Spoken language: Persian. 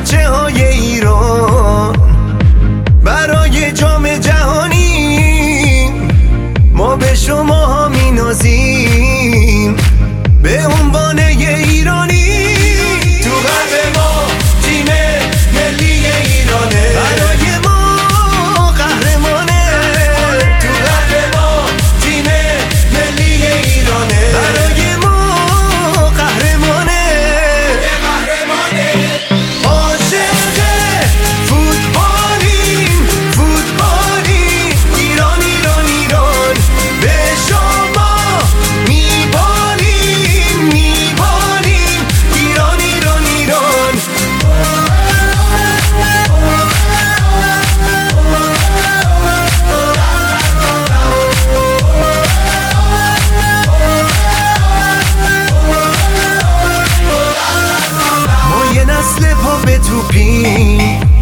بچه های ایران برای جام جهانی ما به شما ها می نازیم به عنوان یه ایرانی. تو قلب ما تیم ملی ایرانه، برای ما قهرمانه. تو قلب ما تیم ملی ایرانه، برای ما قهرمانه. عاشق فوتبالیم، فوتبالیم، ایران ایران ایران. به شما میبالیم، میبالیم، ایران ایران ایران. ما یه نسل پا به توپیم،